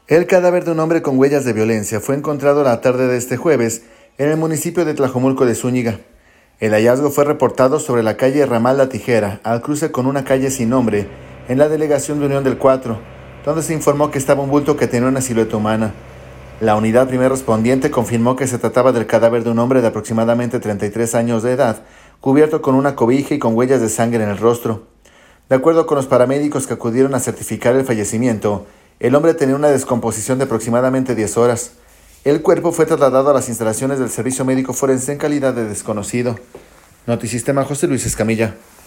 El cadáver de un hombre con huellas de violencia fue encontrado la tarde de este jueves en el municipio de Tlajomulco de Zúñiga. El hallazgo fue reportado sobre la calle Ramal La Tijera, al cruce con una calle sin nombre, en la delegación de Unión del Cuatro, donde se informó que estaba un bulto que tenía una silueta humana. La unidad primer respondiente confirmó que se trataba del cadáver de un hombre de aproximadamente 33 años de edad, cubierto con una cobija y con huellas de sangre en el rostro. De acuerdo con los paramédicos que acudieron a certificar el fallecimiento, el hombre tenía una descomposición de aproximadamente 10 horas. El cuerpo fue trasladado a las instalaciones del Servicio Médico Forense en calidad de desconocido. Notisistema, José Luis Escamilla.